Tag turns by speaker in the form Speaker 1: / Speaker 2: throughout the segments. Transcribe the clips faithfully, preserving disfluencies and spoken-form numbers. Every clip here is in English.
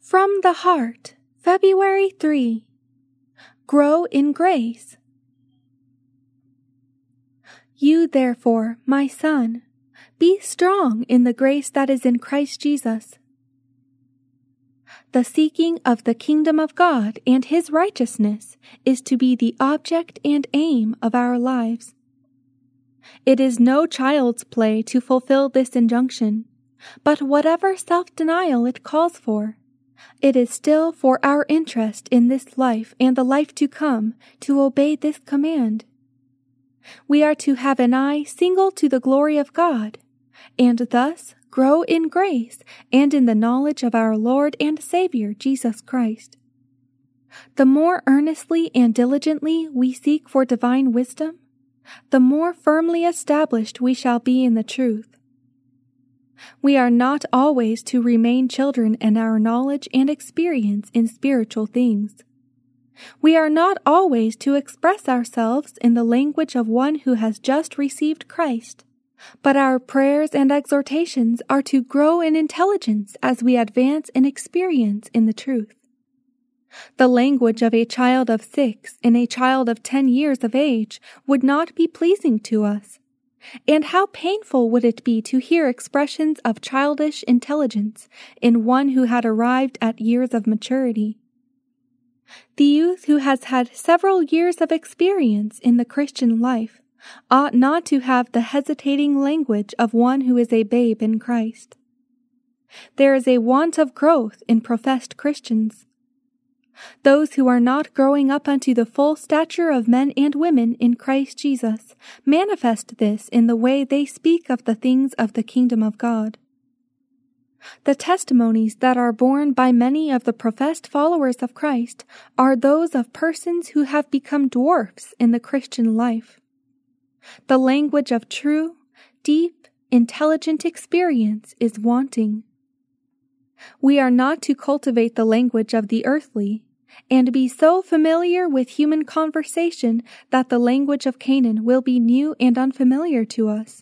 Speaker 1: From the Heart, February third. Grow in Grace. You therefore, my son, be strong in the grace that is in Christ Jesus. The seeking of the kingdom of God and His righteousness is to be the object and aim of our lives. It is no child's play to fulfill this injunction, but whatever self-denial it calls for, it is still for our interest in this life and the life to come to obey this command. We are to have an eye single to the glory of God, and thus grow in grace and in the knowledge of our Lord and Savior Jesus Christ. The more earnestly and diligently we seek for divine wisdom, the more firmly established we shall be in the truth. We are not always to remain children in our knowledge and experience in spiritual things. We are not always to express ourselves in the language of one who has just received Christ, but our prayers and exhortations are to grow in intelligence as we advance in experience in the truth. The language of a child of six and a child of ten years of age would not be pleasing to us. And how painful would it be to hear expressions of childish intelligence in one who had arrived at years of maturity. The youth who has had several years of experience in the Christian life ought not to have the hesitating language of one who is a babe in Christ. There is a want of growth in professed Christians. Those who are not growing up unto the full stature of men and women in Christ Jesus manifest this in the way they speak of the things of the kingdom of God. The testimonies that are borne by many of the professed followers of Christ are those of persons who have become dwarfs in the Christian life. The language of true, deep, intelligent experience is wanting. We are not to cultivate the language of the earthly, and be so familiar with human conversation that the language of Canaan will be new and unfamiliar to us.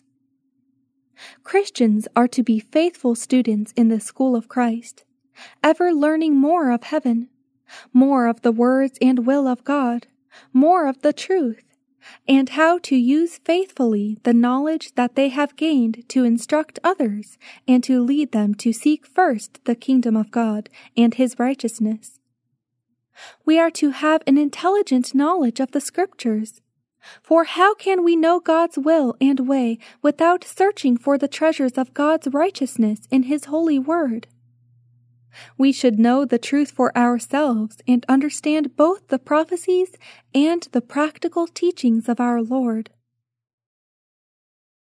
Speaker 1: Christians are to be faithful students in the school of Christ, ever learning more of heaven, more of the words and will of God, more of the truth, and how to use faithfully the knowledge that they have gained to instruct others and to lead them to seek first the kingdom of God and His righteousness. We are to have an intelligent knowledge of the Scriptures, for how can we know God's will and way without searching for the treasures of God's righteousness in His holy word? We should know the truth for ourselves and understand both the prophecies and the practical teachings of our Lord.